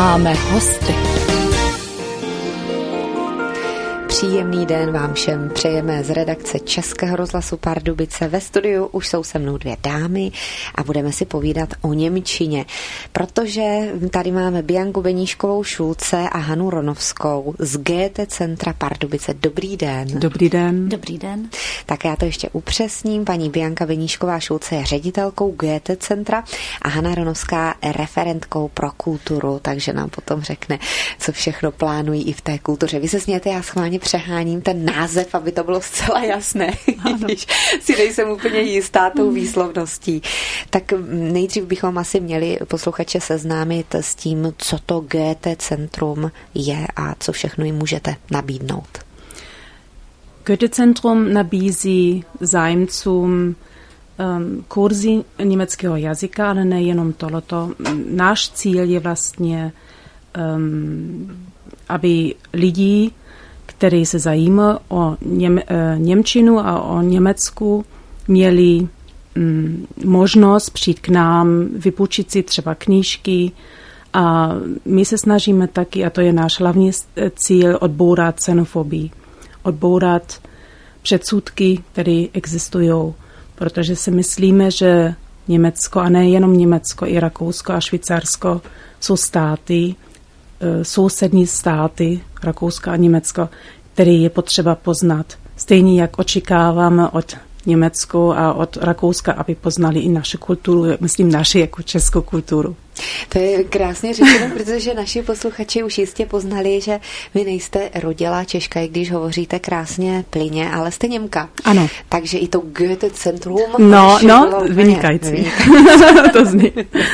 máme hosty. Příjemný den vám všem přejeme z redakce Českého rozhlasu Pardubice. Ve studiu už jsou se mnou dvě dámy a budeme si povídat o němčině, protože tady máme Bianku Beníškovou-Šulce a Hanu Ronovskou z Goethe Centra Pardubice. Dobrý den. Dobrý den. Dobrý den. Tak já to ještě upřesním. Paní Bianka Beníšková-Šulce je ředitelkou Goethe Centra a Hana Ronovská referentkou pro kulturu, takže nám potom řekne, co všechno plánují i v té kultuře. Vy se smějete, já schválně přeháním ten název, aby to bylo zcela jasné, když si nejsem úplně jistá tou výslovností. Tak nejdřív bychom asi měli posluchače seznámit s tím, co to Goethe Centrum je a co všechno jim můžete nabídnout. Goethe Centrum nabízí zájemcům kurzy německého jazyka, ale nejenom tohleto. Náš cíl je vlastně, aby lidi, kteří se zajímají o němčinu a o Německu, měli možnost přijít k nám, vypůjčit si třeba knížky a my se snažíme taky, a to je náš hlavní cíl, odbourat xenofobii, odbourat předsudky, které existují, protože si myslíme, že Německo, a nejenom Německo, i Rakousko a Švýcarsko jsou státy, sousední státy, Rakousko a Německo, které je potřeba poznat. Stejně jak očekáváme od Německu a od Rakouska, aby poznali i naši kulturu, myslím naši jako českou kulturu. To je krásně řečeno, protože naši posluchači už jistě poznali, že vy nejste rodilá Češka, i když hovoříte krásně plyně, ale jste Němka. Ano. Takže i to Goethe Centrum... No, vynikající. To zní.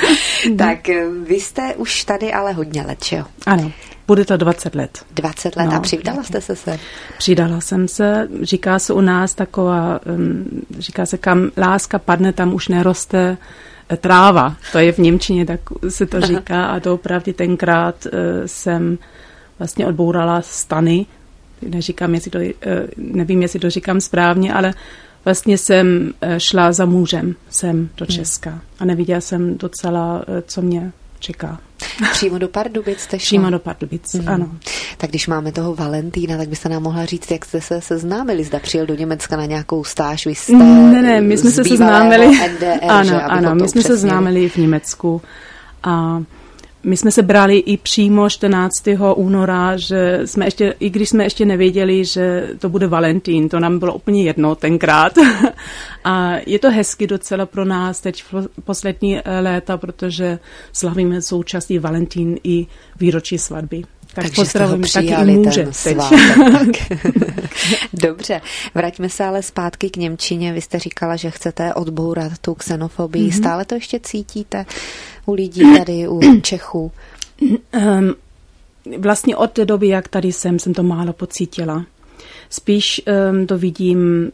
Tak vy jste už tady ale hodně let, že jo? Ano. Bude to 20 let. 20 let. No, a přidala jste se sem? Přidala jsem se. Říká se u nás taková, říká se, kam láska padne, tam už neroste tráva. To je v němčině, tak se to říká. A to opravdu tenkrát jsem vlastně odbourala stany. Neříkám, nevím, jestli to říkám správně, ale vlastně jsem šla za mužem sem do Česka. A neviděla jsem docela, co mě čeká. Přímo do Pardubic jste šla? Přímo do Pardubic, ano. Tak když máme toho Valentína, tak byste nám mohla říct, jak jste se seznámili. Zda přijel do Německa na nějakou stáž, vy jste Ne, my jsme se seznámili. NDR, ano, my jsme se seznámili v Německu a my jsme se brali i přímo 14. února, že jsme ještě, i když jsme ještě nevěděli, že to bude Valentín, to nám bylo úplně jedno tenkrát. A je to hezky docela pro nás teď v poslední léta, protože slavíme současný Valentín i výročí svatby. Tak pozdravujeme taky i muže teď. Dobře, vraťme se ale zpátky k němčině. Vy jste říkala, že chcete odbourat tu xenofobii. Stále to ještě cítíte u lidí tady, u Čechů? Vlastně od té doby, jak tady jsem to málo pocítila. Spíš to vidím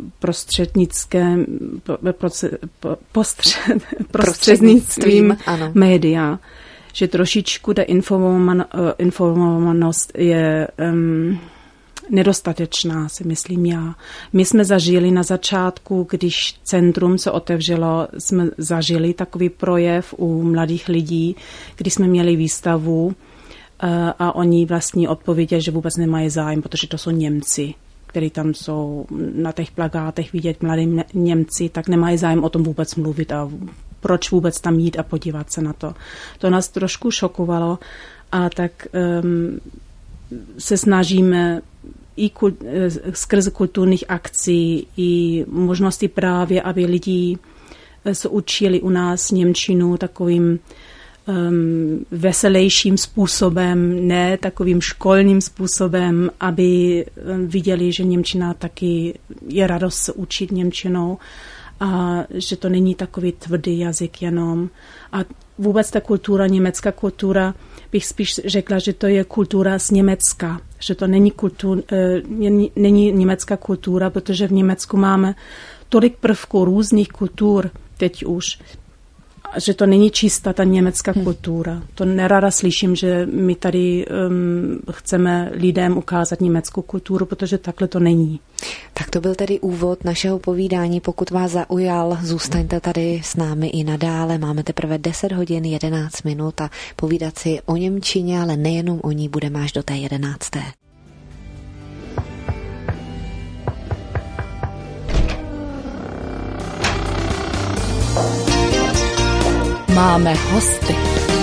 prostřednictvím média, že trošičku ta informovanost je nedostatečná, si myslím já. My jsme zažili na začátku, když centrum se otevřelo, jsme zažili takový projev u mladých lidí, když jsme měli výstavu a oni vlastně odpověděli, že vůbec nemají zájem, protože to jsou Němci, kteří tam jsou na těch plakátech vidět mladí Němci, tak nemají zájem o tom vůbec mluvit a proč vůbec tam jít a podívat se na to. To nás trošku šokovalo a tak se snažíme i skrze kulturních akcí i možnosti právě, aby lidi se učili u nás němčinu takovým veselějším způsobem, ne takovým školním způsobem, aby viděli, že němčina taky je radost se učit němčinou a že to není takový tvrdý jazyk jenom. A vůbec ta kultura, německá kultura, bych spíš řekla, že to je kultura z Německa, že to není německá kultura, protože v Německu máme tolik prvků různých kultur teď už. že to není čistá ta německá kultura. To nerada slyším, že my tady chceme lidem ukázat německou kulturu, protože takhle to není. Tak to byl tedy úvod našeho povídání. Pokud vás zaujal, zůstaňte tady s námi i nadále. Máme teprve 10 hodin 11 minut a povídat si o němčině, ale nejenom o ní budeme až do té 11. Máme hosty.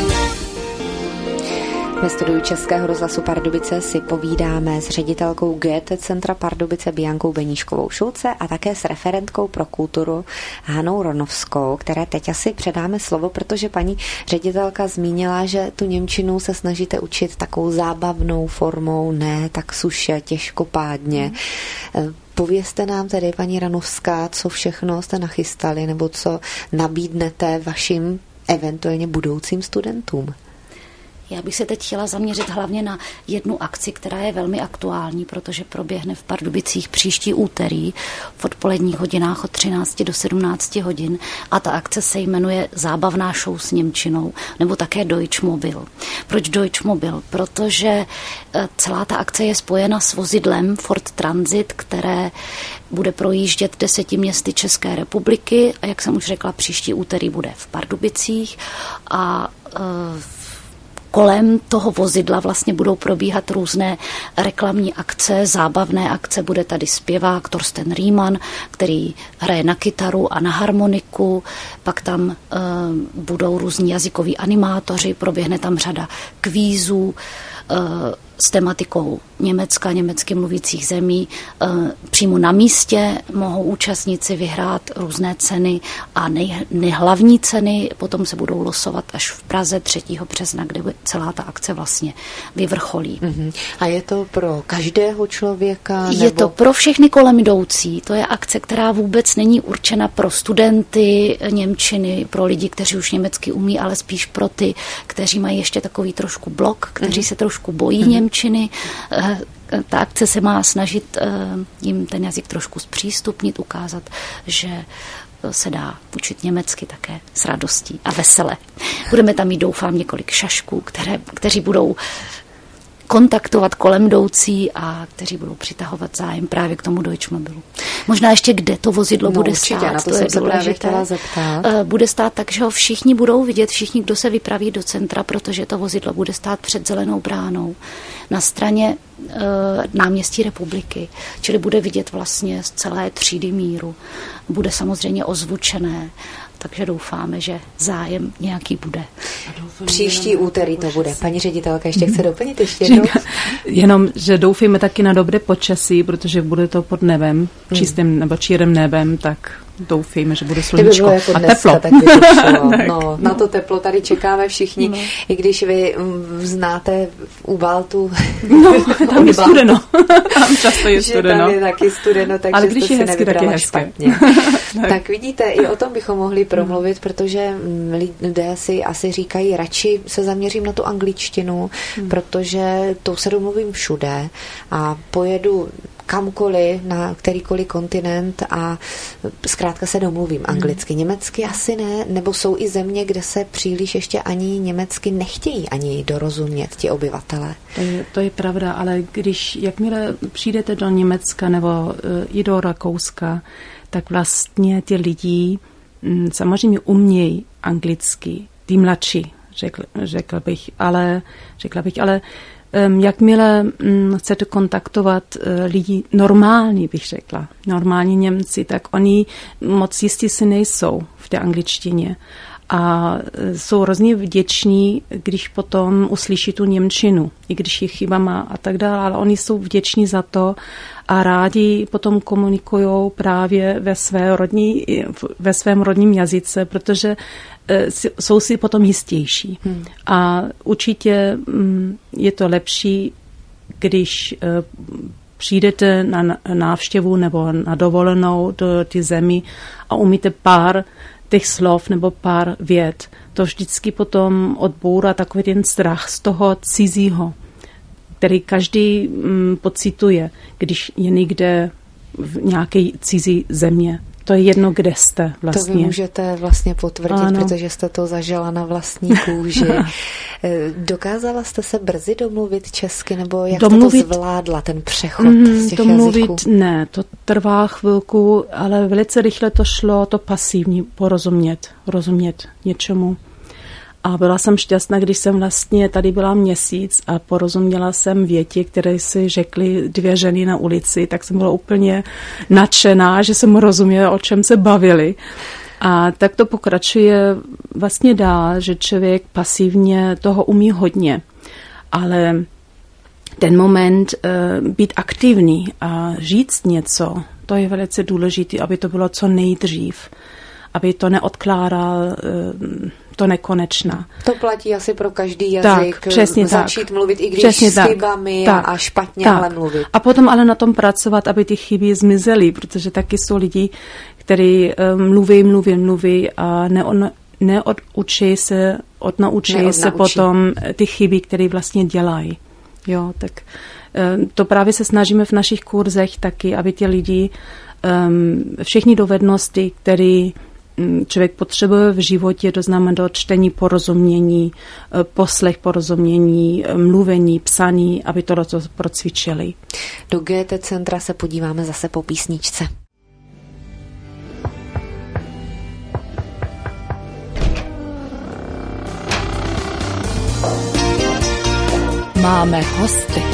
Ve studiu Českého rozhlasu Pardubice si povídáme s ředitelkou Goethe Centra Pardubice Biankou Beníškovou Šulce a také s referentkou pro kulturu Hanou Ronovskou, které teď asi předáme slovo, protože paní ředitelka zmínila, že tu němčinu se snažíte učit takovou zábavnou formou, ne tak suše, těžkopádně. Povězte nám tedy, paní Ronovská, co všechno jste nachystali nebo co nabídnete vašim eventuálně budoucím studentům. Já bych se teď chtěla zaměřit hlavně na jednu akci, která je velmi aktuální, protože proběhne v Pardubicích příští úterý v odpoledních hodinách od 13 do 17 hodin a ta akce se jmenuje Zábavná show s němčinou nebo také Deutschmobil. Proč Deutschmobil? Protože celá ta akce je spojena s vozidlem Ford Transit, které bude projíždět 10 městy České republiky a jak jsem už řekla, příští úterý bude v Pardubicích a kolem toho vozidla vlastně budou probíhat různé reklamní akce, zábavné akce. Bude tady zpěvák Thorsten Riemann, který hraje na kytaru a na harmoniku. Pak tam budou různí jazykoví animátoři, proběhne tam řada kvízů s tematikou Německa, německy mluvících zemí. Přímo na místě mohou účastníci vyhrát různé ceny a nejhlavní ceny potom se budou losovat až v Praze 3. března, kde celá ta akce vlastně vyvrcholí. A je to pro každého člověka? Je to pro všechny kolem jdoucí. To je akce, která vůbec není určena pro studenty němčiny, pro lidi, kteří už německy umí, ale spíš pro ty, kteří mají ještě takový trošku blok, kteří se trošku bojí němčiny. Ta akce se má snažit jim ten jazyk trošku zpřístupnit, ukázat, že se dá učit německy také s radostí a vesele. Budeme tam mít, doufám, několik šašků, kteří budou kontaktovat kolem jdoucí a kteří budou přitahovat zájem právě k tomu Deutschmobilu. Možná ještě kde to vozidlo bude určitě, stát, na to je jsem se důležité. právě chtěla zeptat. Bude stát tak, že ho všichni budou vidět, všichni, kdo se vypraví do centra, protože to vozidlo bude stát před Zelenou bránou na straně náměstí Republiky, čili bude vidět vlastně z celé třídy míru. Bude samozřejmě ozvučené, takže doufáme, že zájem nějaký bude. Příští úterý to bude. Paní ředitelka ještě chce doplnit ještě jednou? Jenom, že doufíme taky na dobré počasí, protože bude to pod nebem, čistým nebo čírem nebem, tak doufejme, že bude sluníčko jako a teplo. No, na to teplo tady čekáme všichni, i když vy znáte u Baltu. No, tam je studeno. Tam často je studeno. Tam je taky studeno, takže ale když jste je si hezky, nevybrala tak je špatně. Tak vidíte, i o tom bychom mohli promluvit, protože lidé si asi říkají, radši se zaměřím na tu angličtinu, protože tou se domluvím všude a pojedu kamkoliv, na kterýkoliv kontinent a zkrátka se domluvím anglicky. Německy asi ne, nebo jsou i země, kde se příliš ještě ani německy nechtějí ani dorozumět ti obyvatelé. To je pravda, ale jakmile přijdete do Německa nebo i do Rakouska, tak vlastně ti lidi samozřejmě umějí anglicky, ty mladší, řekla bych, ale jakmile chcete kontaktovat lidi normální, bych řekla, normální Němci, tak oni moc jistí si nejsou v té angličtině. A jsou hrozně vděční, když potom uslyší tu němčinu, i když je chybama a tak dále, ale oni jsou vděční za to a rádi potom komunikují právě ve svém rodním jazyce, protože jsou si potom jistější. A určitě je to lepší, když přijdete na návštěvu nebo na dovolenou do ty zemi a umíte pár těch slov nebo pár vět. To vždycky potom odbourá takový ten strach z toho cizího, který každý pocituje, když je někde v nějaké cizí země, To je jedno, kde jste vlastně. To vy můžete vlastně potvrdit, protože jste to zažila na vlastní kůži. Dokázala jste se brzy domluvit česky, nebo jak jste to zvládla, ten přechod z těch jazyků? Ne, to trvá chvilku, ale velice rychle to šlo, to pasivní rozumět něčemu. A byla jsem šťastná, když jsem vlastně tady byla měsíc a porozuměla jsem větě, které si řekly dvě ženy na ulici, tak jsem byla úplně nadšená, že jsem rozuměla, o čem se bavili. A tak to pokračuje vlastně dál, že člověk pasivně toho umí hodně, ale ten moment být aktivní a říct něco, to je velice důležité, aby to bylo co nejdřív, aby to neodkládal to nekonečná. To platí asi pro každý jazyk. Tak, přesně začít mluvit, i když s chybami a špatně, ale mluvit. A potom ale na tom pracovat, aby ty chyby zmizely, protože taky jsou lidi, kteří mluví a odnaučí se potom ty chyby, které vlastně dělají. Jo, tak to právě se snažíme v našich kurzech taky, aby ti lidi všechny dovednosti, které člověk potřebuje v životě, to znamená do čtení, porozumění, poslech porozumění, mluvení, psaní, aby to procvičili. Do GT centra se podíváme zase po písničce. Máme hosty.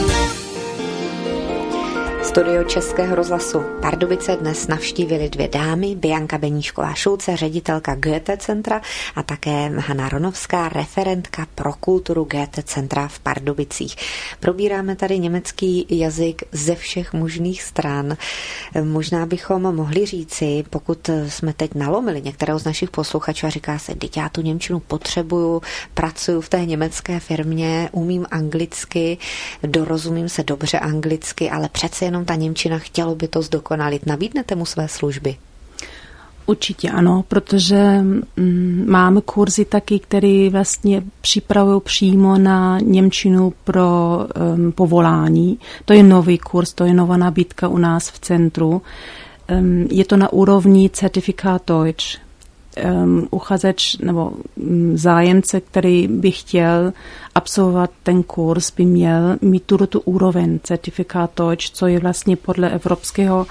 Studio Českého rozhlasu Pardubice dnes navštívili dvě dámy, Bianka Beníšková-Šulce, ředitelka Goethe centra a také Hana Ronovská, referentka pro kulturu Goethe centra v Pardubicích. Probíráme tady německý jazyk ze všech možných stran. Možná bychom mohli říci, pokud jsme teď nalomili některého z našich posluchačů a říká se, teď já tu němčinu potřebuju, pracuju v té německé firmě, umím anglicky, dorozumím se dobře anglicky, ale přece jenom ta němčina, chtělo by to zdokonalit. Nabídnete mu své služby? Určitě ano, protože máme kurzy taky, které vlastně připravují přímo na němčinu pro povolání. To je nový kurz, to je nová nabídka u nás v centru. Je to na úrovni certifikát Deutsch. Uchazeč nebo zájemce, který by chtěl absolvovat ten kurz, by měl mít tu úroveň certifikát Deutsch, co je vlastně podle evropského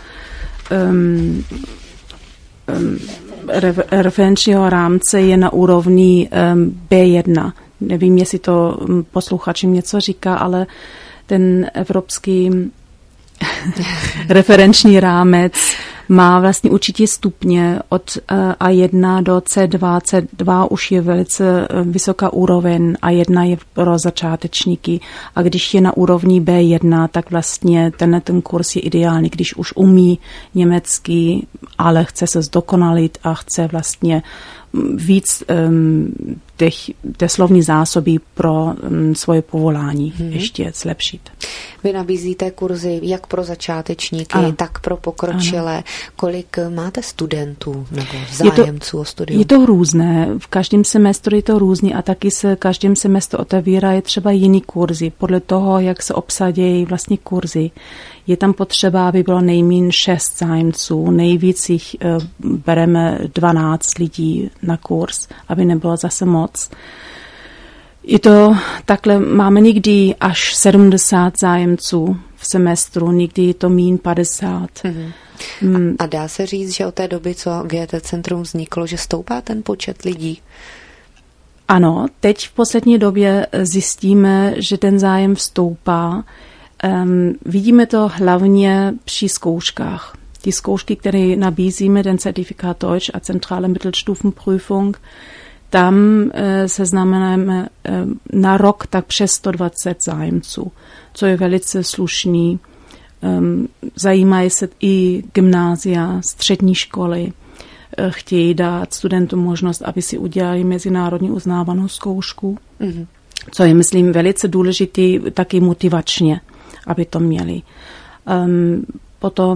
referenčního rámce je na úrovni B1. Nevím, jestli to posluchačům něco říká, ale ten evropský referenční rámec má vlastně určitě stupně od A1 do C2. C2 už je velice vysoká úroveň, A1 je pro začátečníky. A když je na úrovni B1, tak vlastně ten kurz je ideální, když už umí německy, ale chce se zdokonalit a chce vlastně víc té slovní zásoby pro svoje povolání ještě zlepšit. Vy nabízíte kurzy jak pro začátečníky, tak pro pokročilé. Ano. Kolik máte studentů nebo zájemců o studium? Je to různé. V každém semestru je to různý a taky se každým semestru otevírají třeba jiný kurzy. Podle toho, jak se obsadějí vlastně kurzy. Je tam potřeba, aby bylo nejméně 6 zájemců. Nejvíc jich bereme 12 lidí na kurz, aby nebylo zase moc. Je to takhle, máme někdy až 70 zájemců v semestru, někdy je to míň 50. A dá se říct, že od té doby, co Goethe centrum vzniklo, že stoupá ten počet lidí? Ano, teď v poslední době zjistíme, že ten zájem stoupá. Vidíme to hlavně při zkouškách. Die zkoušky, které nabízíme, ten Certifikat Deutsch a Zentrale Mittelstufenprüfung, tam se znamenáme na rok tak přes 120 zájemců, co je velice slušný. Zajímají se i gymnázia, střední školy, chtějí dát studentům možnost, aby si udělali mezinárodně uznávanou zkoušku, co je, myslím, velice důležitý, taky motivačně, aby to měli. Potom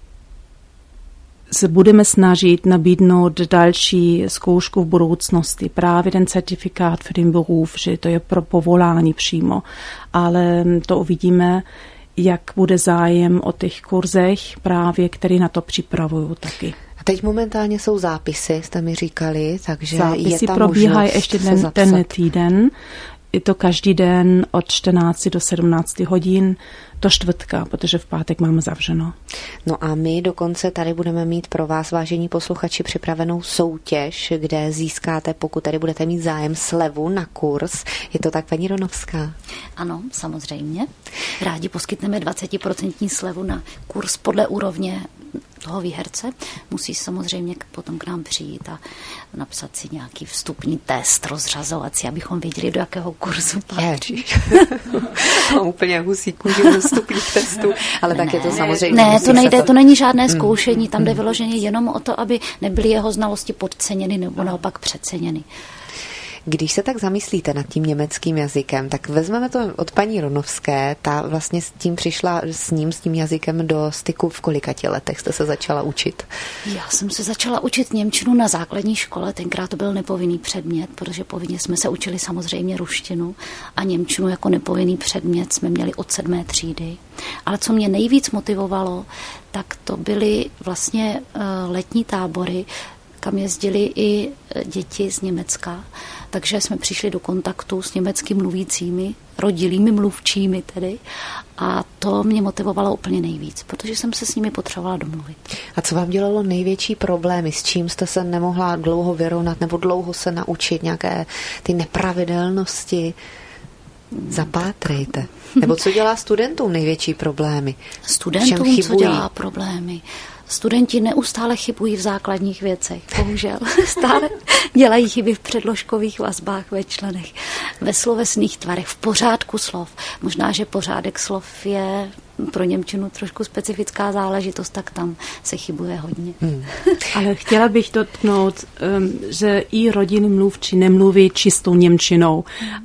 se budeme snažit nabídnout další zkoušku v budoucnosti, právě ten certifikát für den Beruf, že to je pro povolání přímo, ale to uvidíme, jak bude zájem o těch kurzech právě, který na to připravují taky. teď momentálně jsou zápisy, jste mi říkali, takže zápisy je tam probíhají ještě ten týden. Je to každý den od 14 do 17 hodin do čtvrtka, protože v pátek máme zavřeno. No a my dokonce tady budeme mít pro vás, vážení posluchači, připravenou soutěž, kde získáte, pokud tady budete mít zájem, slevu na kurz. Je to tak, paní Ronovská? Ano, samozřejmě. Rádi poskytneme 20% slevu na kurz podle úrovně toho výherce. Musí samozřejmě potom k nám přijít a napsat si nějaký vstupní test, rozřazovací, abychom věděli, do jakého kurzu patří. Úplně husí kůži do vstupních testů, ale tak je to samozřejmě. Ne, to nejde, to není žádné zkoušení, tam jde vyloženě jenom o to, aby nebyly jeho znalosti podceněny nebo naopak přeceněny. Když se tak zamyslíte nad tím německým jazykem, tak vezmeme to od paní Ronovské, ta vlastně s tím přišla s tím jazykem do styku v kolika letech jste se začala učit? Já jsem se začala učit němčinu na základní škole, tenkrát to byl nepovinný předmět, protože povinně jsme se učili samozřejmě ruštinu a němčinu jako nepovinný předmět jsme měli od 7. třídy. Ale co mě nejvíc motivovalo, tak to byly vlastně letní tábory, kam jezdili i děti z Německa, takže jsme přišli do kontaktu s německy mluvícími, rodilými mluvčími tedy, a to mě motivovalo úplně nejvíc, protože jsem se s nimi potřebovala domluvit. A co vám dělalo největší problémy, s čím jste se nemohla dlouho vyrovnat nebo dlouho se naučit, nějaké ty nepravidelnosti? Zapátrejte. Nebo co dělá studentům největší problémy? Studentům, co dělá problémy? Studenti neustále chybují v základních věcech, bohužel. Stále dělají chyby v předložkových vazbách, ve členech, ve slovesných tvarech, v pořádku slov. Možná, že pořádek slov je pro němčinu trošku specifická záležitost, tak tam se chybuje hodně. Ale chtěla bych dotknout, že i rodiny mluvčí nemluví čistou němčinou,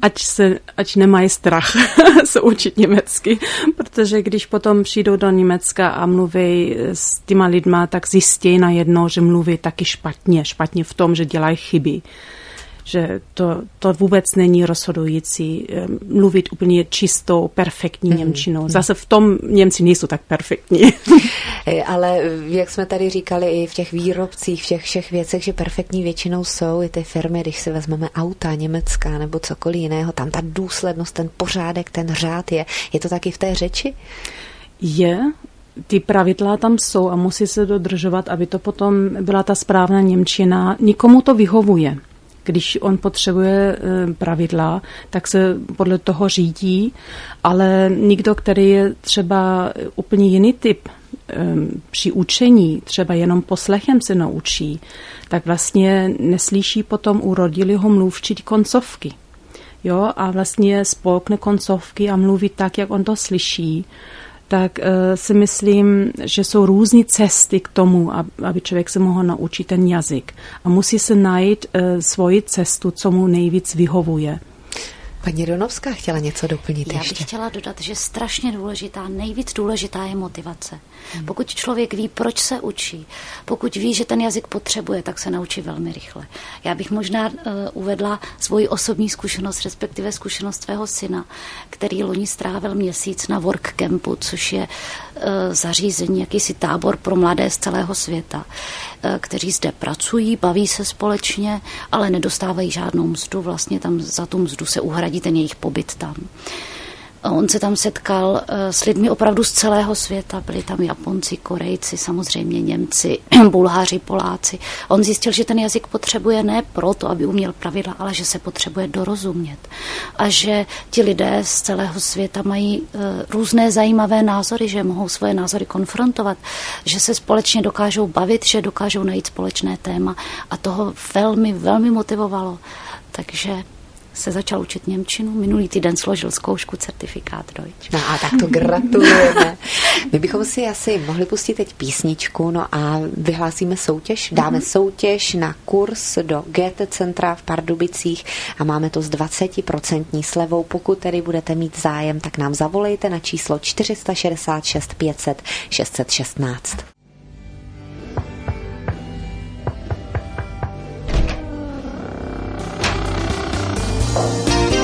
ať nemají strach se učit německy, protože když potom přijdou do Německa a mluví s těma lidma, tak zjistí najednou, že mluví taky špatně v tom, že dělají chyby. Že to vůbec není rozhodující mluvit úplně čistou, perfektní němčinou. Zase v tom Němci nejsou tak perfektní. Ale jak jsme tady říkali i v těch výrobcích, všech věcech, že perfektní většinou jsou i ty firmy, když si vezmeme auta německá nebo cokoliv jiného, tam ta důslednost, ten pořádek, ten řád je to taky v té řeči? Je. Ty pravidla tam jsou a musí se dodržovat, aby to potom byla ta správná němčina. Nikomu to vyhovuje. Když on potřebuje pravidla, tak se podle toho řídí, ale někdo, který je třeba úplně jiný typ při učení, třeba jenom poslechem se naučí, tak vlastně neslyší potom u rodilého mluvčí koncovky. Jo? A vlastně spolkne koncovky a mluví tak, jak on to slyší. Tak si myslím, že jsou různé cesty k tomu, aby člověk se mohl naučit ten jazyk. A musí se najít svoji cestu, co mu nejvíc vyhovuje. Paní Ronovská chtěla něco doplnit ještě. Já bych chtěla dodat, že strašně důležitá, nejvíc důležitá je motivace. Pokud člověk ví, proč se učí, pokud ví, že ten jazyk potřebuje, tak se naučí velmi rychle. Já bych možná uvedla svoji osobní zkušenost, respektive zkušenost svého syna, který loni strávil měsíc na work campu, což je zařízení, jakýsi tábor pro mladé z celého světa, kteří zde pracují, baví se společně, ale nedostávají žádnou mzdu, vlastně tam za tu mzdu se uhradí ten jejich pobyt tam. On se tam setkal s lidmi opravdu z celého světa, byli tam Japonci, Korejci, samozřejmě Němci, Bulhaři, Poláci. On zjistil, že ten jazyk potřebuje ne proto, aby uměl pravidla, ale že se potřebuje dorozumět. A že ti lidé z celého světa mají různé zajímavé názory, že mohou svoje názory konfrontovat, že se společně dokážou bavit, že dokážou najít společné téma. A toho velmi, velmi motivovalo. Takže se začal učit němčinu. Minulý týden složil zkoušku certifikát Deutsch. No a tak to gratulujeme. My bychom si asi mohli pustit teď písničku, no a vyhlásíme soutěž. Dáme soutěž na kurz do GT Centra v Pardubicích a máme to s 20% slevou. Pokud tedy budete mít zájem, tak nám zavolejte na číslo 466 500 616.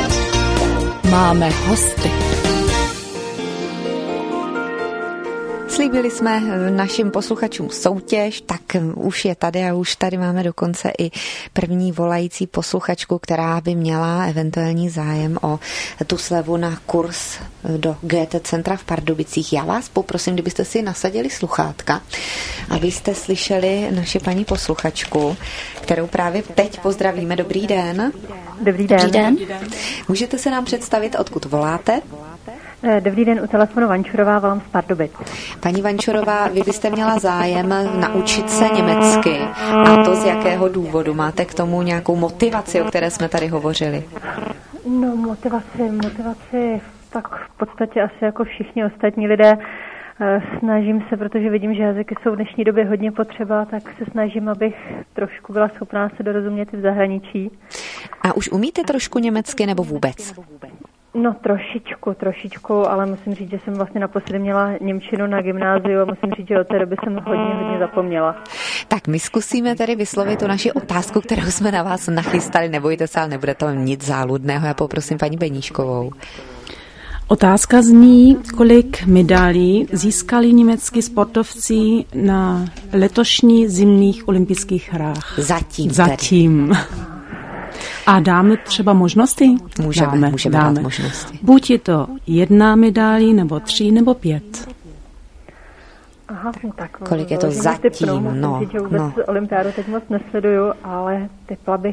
Máme hosty. Přislíbili jsme našim posluchačům soutěž, tak už je tady a už tady máme dokonce i první volající posluchačku, která by měla eventuální zájem o tu slevu na kurz do GT centra v Pardubicích. Já vás poprosím, kdybyste si nasadili sluchátka, abyste slyšeli naši paní posluchačku, kterou právě teď pozdravíme. Dobrý den. Dobrý den. Dobrý den. Můžete se nám představit, odkud voláte? Dobrý den, u telefonu Vančurová, volám z Pardubic. Paní Vančurová, vy byste měla zájem naučit se německy. A to z jakého důvodu? Máte k tomu nějakou motivaci, o které jsme tady hovořili? No, motivaci, tak v podstatě asi jako všichni ostatní lidé. Snažím se, protože vidím, že jazyky jsou v dnešní době hodně potřeba, tak se snažím, abych trošku byla schopná se dorozumět i v zahraničí. A už umíte trošku německy nebo vůbec? No trošičku, ale musím říct, že jsem vlastně naposledy měla němčinu na gymnáziu a musím říct, že od té doby jsem hodně zapomněla. Tak my zkusíme tedy vyslovit tu naši otázku, kterou jsme na vás nachystali. Nebojte se, ale nebude to nic záludného. Já poprosím paní Beníškovou. Otázka zní, kolik medailí získali německý sportovci na letošních zimních olympijských hrách? Zatím. A dáme třeba možnosti? Můžeme dát možnosti. Buď je to 1 medailí, nebo 3, nebo 5. Aha, tak. Kolik je to zatím? Musím říct, že vůbec olympiádu teď moc nesleduju, ale typla bych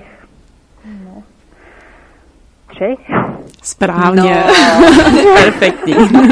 3. Správně. Perfektní.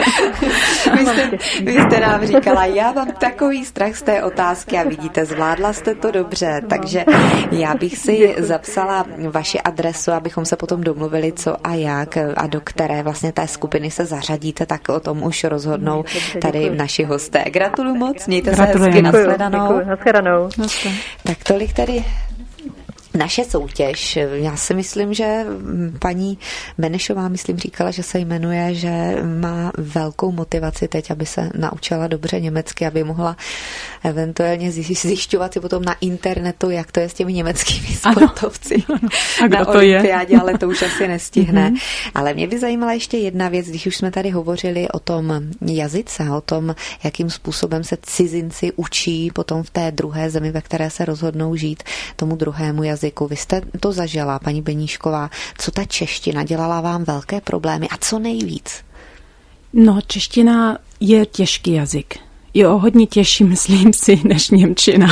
Vy jste nám říkala, já mám takový strach z té otázky a vidíte, zvládla jste to dobře, takže já bych si zapsala vaši adresu, abychom se potom domluvili, co a jak a do které vlastně té skupiny se zařadíte, tak o tom už rozhodnou tady naši hosté. Gratuluju moc, mějte se hezky, nashledanou. Tak tolik tady naše soutěž. Já si myslím, že paní Benešová, říkala, že se jmenuje, že má velkou motivaci teď, aby se naučila dobře německy, aby mohla eventuálně zjišťovat si potom na internetu, jak to je s těmi německými sportovci na olympiádě, ale to už asi nestihne. Ale mě by zajímala ještě jedna věc, když už jsme tady hovořili o tom jazyce, o tom, jakým způsobem se cizinci učí potom v té druhé zemi, ve které se rozhodnou žít, tomu druhému jazyku. Vy jste to zažila, paní Beníšková. Co ta čeština dělala vám velké problémy a co nejvíc? No, čeština je těžký jazyk. Je o hodně těžší, myslím si, než němčina.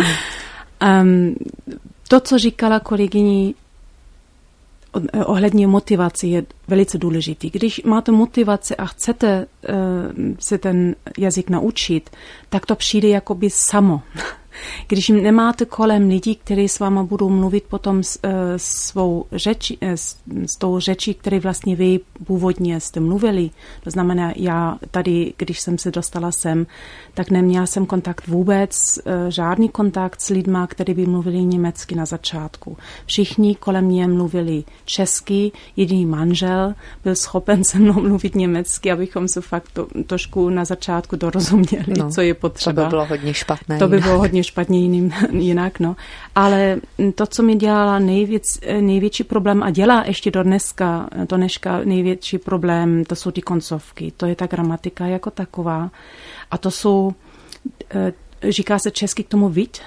To, co říkala kolegyni ohledně motivace, je velice důležitý. Když máte motivaci a chcete se ten jazyk naučit, tak to přijde jakoby samo. Když nemáte kolem lidí, kteří s váma budou mluvit potom s tou řečí, které vlastně vy původně jste mluvili. To znamená, já tady, když jsem se dostala sem, tak neměla jsem kontakt vůbec, žádný kontakt s lidma, kteří by mluvili německy na začátku. Všichni kolem mě mluvili česky, jediný manžel byl schopen se mnou mluvit německy, abychom se fakt trošku na začátku dorozuměli, co je potřeba. To by bylo hodně špatné. To by bylo hodně špatně jinak, no. Ale to, co mi dělala největší problém a dělá ještě do dneška největší problém, to jsou ty koncovky. To je ta gramatika jako taková. A to jsou, říká se česky k tomu vid,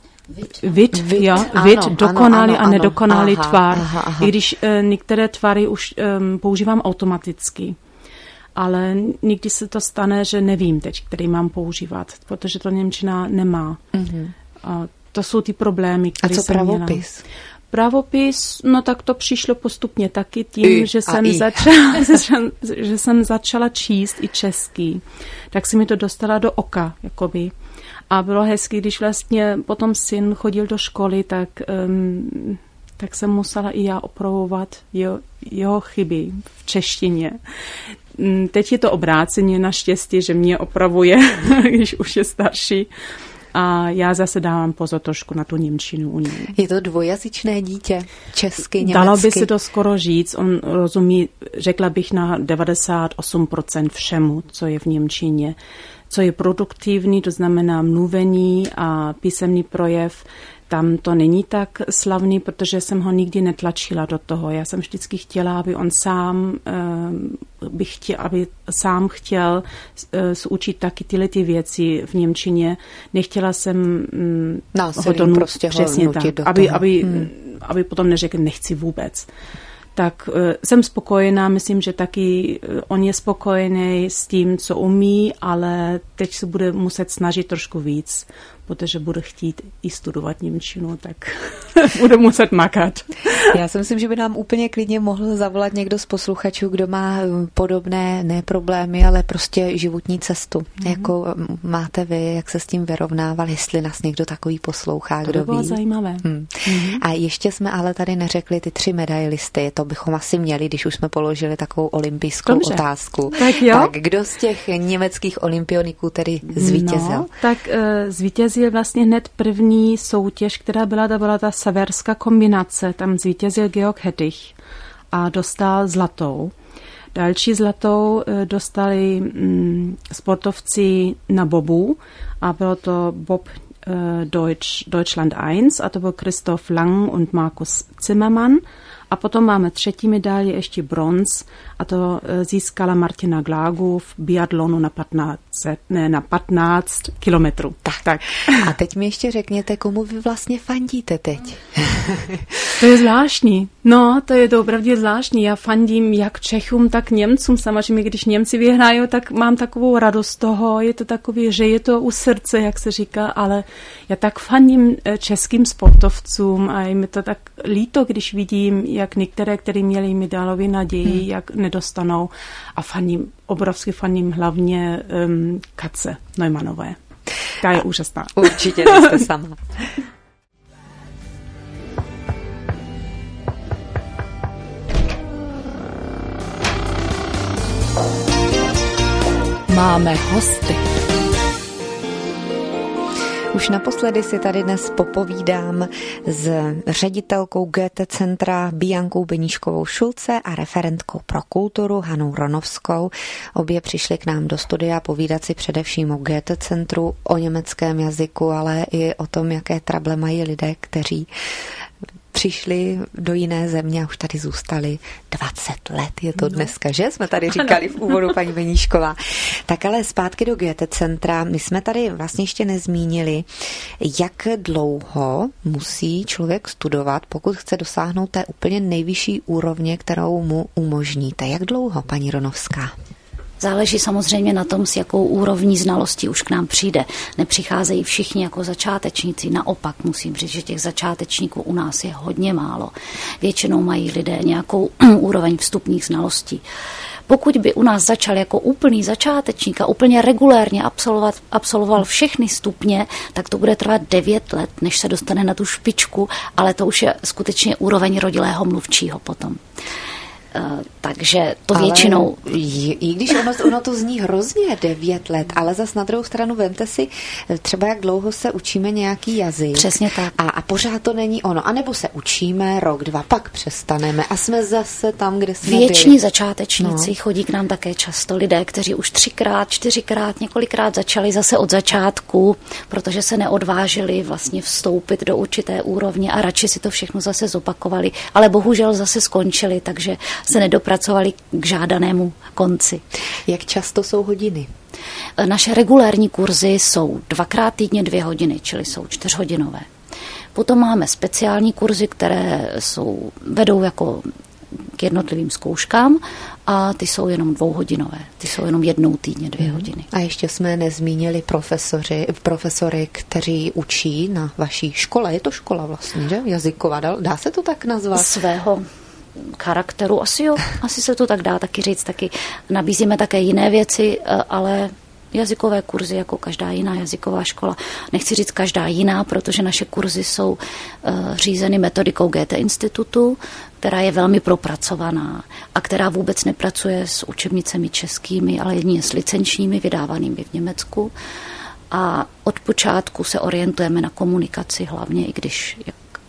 dokonalý a nedokonalý tvar. I když některé tvary už používám automaticky. Ale nikdy se to stane, že nevím teď, který mám používat, protože to němčina nemá. A to jsou ty problémy, které jsem měla. A co pravopis? Pravopis, no tak to přišlo postupně taky tím, že jsem začala číst i česky. Tak se mi to dostala do oka, jakoby. A bylo hezky, když vlastně potom syn chodil do školy, tak jsem musela i já opravovat jeho chyby v češtině. Teď je to obráceně naštěstí, že mě opravuje, když už je starší. A já zase dávám pozor trošku na tu němčinu u něj. Je to dvojazyčné dítě? Česky, německy? Dalo by se to skoro říct. On rozumí, řekla bych, na 98% všemu, co je v němčině. co je produktivní, to znamená mluvení a písemný projev, tam to není tak slavný, protože jsem ho nikdy netlačila do toho. Já jsem vždycky chtěla, aby on sám aby sám chtěl učit taky tyhle ty věci v němčině. Nechtěla jsem ho to přesně tak, aby potom neřekl, nechci vůbec. Tak jsem spokojená, myslím, že taky on je spokojený s tím, co umí, ale teď se bude muset snažit trošku víc, protože bude chtít i studovat němčinu, tak bude muset makat. Já si myslím, že by nám úplně klidně mohl zavolat někdo z posluchačů, kdo má podobné ne problémy, ale prostě životní cestu. Jako máte vy, jak se s tím vyrovnával, jestli nás někdo takový poslouchá, kdo ví. To by bylo zajímavé. A ještě jsme ale tady neřekli ty 3 medailisty, to bychom asi měli, když už jsme položili takovou olympijskou otázku. Tak jo. Tak kdo z těch německých olympioniků tedy zvítězil? No, tak zvítězil vlastně hned první soutěž, která byla ta severská kombinace. Tam zvítězil Georg Hettich a dostal zlatou. Další zlatou dostali sportovci na bobu a bylo to Bob Deutschland 1 a to byl Christoph Lang und Markus Zimmermann. A potom máme 3. medaili, ještě bronz, a to získala Martina Glágu v biatlonu na 15 kilometrů. Tak. A teď mi ještě řekněte, komu vy vlastně fandíte teď? To je zvláštní. No, to je to opravdu zvláštní. Já fandím jak Čechům, tak Němcům. Samozřejmě, když Němci vyhrají, tak mám takovou radost toho. Je to takový, že je to u srdce, jak se říká, ale já tak fandím českým sportovcům a je mi to tak líto, když vidím, jak některé, které měly medailové naději, jak nedostanou. A obrovsky fandím hlavně Katce Neumannové. Ta je úžasná. Určitě nejste sama. Máme hosty. Už naposledy si tady dnes popovídám s ředitelkou Goethe centra Biankou Beníškovou Šulce a referentkou pro kulturu Hanou Ronovskou. Obě přišly k nám do studia povídat si především o Goethe centru, o německém jazyku, ale i o tom, jaké trable mají lidé, kteří přišli do jiné země a už tady zůstali 20 let. Je to dneska, že? Jsme tady říkali v úvodu, paní Beníšková. Tak ale zpátky do Goethe centra. My jsme tady vlastně ještě nezmínili, jak dlouho musí člověk studovat, pokud chce dosáhnout té úplně nejvyšší úrovně, kterou mu umožníte. Jak dlouho, paní Ronovská? Záleží samozřejmě na tom, s jakou úrovní znalosti už k nám přijde. Nepřicházejí všichni jako začátečníci, naopak musím říct, že těch začátečníků u nás je hodně málo. Většinou mají lidé nějakou úroveň vstupních znalostí. Pokud by u nás začal jako úplný začátečník a úplně regulérně absolvoval všechny stupně, tak to bude trvat 9 let, než se dostane na tu špičku, ale to už je skutečně úroveň rodilého mluvčího potom. Takže to většinou... I když ono to zní hrozně 9 let, ale zas na druhou stranu vemte si třeba, jak dlouho se učíme nějaký jazyk. Přesně tak. A pořád to není ono. A nebo se učíme rok, 2, pak přestaneme a jsme zase tam, kde jsme Věční začátečníci chodí k nám také často lidé, kteří už 3krát, 4krát, několikrát začali zase od začátku, protože se neodvážili vlastně vstoupit do určité úrovně a radši si to všechno zase zopakovali, ale bohužel zase skončili, takže se nedopracovali k žádanému konci. Jak často jsou hodiny? Naše regulární kurzy jsou 2krát týdně 2 hodiny, čili jsou 4hodinové. Potom máme speciální kurzy, které vedou jako k jednotlivým zkouškám a ty jsou jenom 2hodinové. Ty jsou jenom 1 týdně 2 hodiny. A ještě jsme nezmínili profesory, kteří učí na vaší škole. Je to škola vlastně, že? Jazyková. Dá se to tak nazvat? Svého charakteru, asi se to tak dá taky říct, taky nabízíme také jiné věci, ale jazykové kurzy jako každá jiná jazyková škola. Nechci říct každá jiná, protože naše kurzy jsou řízeny metodikou Goethe institutu, která je velmi propracovaná a která vůbec nepracuje s učebnicemi českými, ale jedině s licenčními, vydávanými v Německu. A od počátku se orientujeme na komunikaci hlavně, i když, jak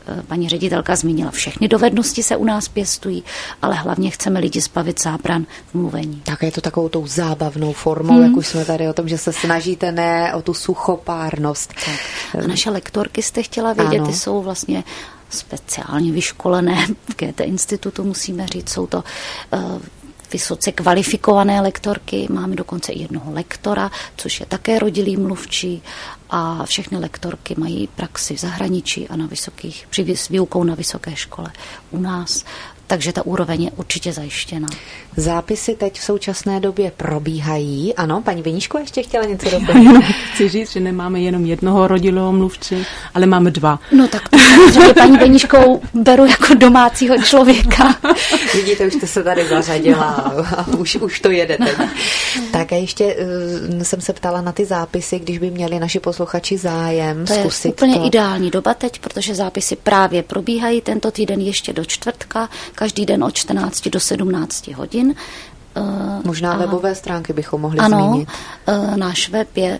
paní ředitelka zmínila, všechny dovednosti se u nás pěstují, ale hlavně chceme lidi zbavit zábran v mluvení. Tak je to takovou tou zábavnou formou, jak už jsme tady o tom, že se snažíte ne o tu suchopárnost. Tak. A naše lektorky jste chtěla vědět, ty jsou vlastně speciálně vyškolené v Goethe institutu, musíme říct, jsou to vysoce kvalifikované lektorky, máme dokonce i jednoho lektora, což je také rodilý mluvčí a všechny lektorky mají praxi v zahraničí a s výukou na vysoké škole u nás. Takže ta úroveň je určitě zajištěna. Zápisy teď v současné době probíhají. Ano, paní Beníšková ještě chtěla něco doplnit. Já chci říct, že nemáme jenom jednoho rodilého mluvčí, ale máme 2. No tak to samozřejmě paní Beníškovou beru jako domácího člověka. Vidíte, už jste se tady zařadila a už to jede teď. Tak a ještě jsem se ptala na ty zápisy, když by měli naši posluchači zájem to zkusit. To je úplně ideální doba teď, protože zápisy právě probíhají tento týden ještě do čtvrtka, každý den od 14 do 17 hodin. Možná webové stránky bychom mohli zmínit. Ano, náš web je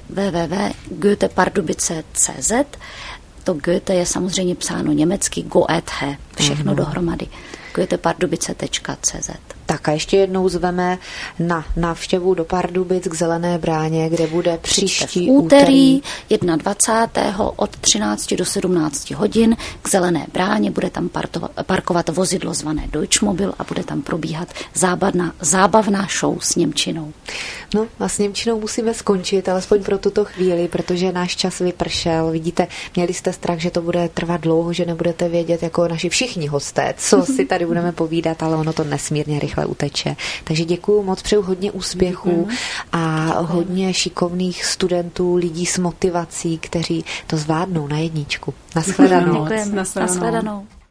www.goethepardubice.cz. To Goethe je samozřejmě psáno německy, Goethe, všechno dohromady. goethepardubice.cz. Tak a ještě jednou zveme na návštěvu do Pardubic k Zelené bráně, kde bude příští úterý 21. od 13 do 17 hodin k Zelené bráně. Bude tam parkovat vozidlo zvané Deutschmobil a bude tam probíhat zábavná show s němčinou. No a s němčinou musíme skončit, alespoň pro tuto chvíli, protože náš čas vypršel. Vidíte, měli jste strach, že to bude trvat dlouho, že nebudete vědět, jako naši všichni hosté, co si tady budeme povídat, ale ono to nesmírně rychle uteče. Takže děkuju moc, přeju hodně úspěchů a hodně šikovných studentů, lidí s motivací, kteří to zvládnou na jedničku. Naschledanou. Děkujeme. Naschledanou.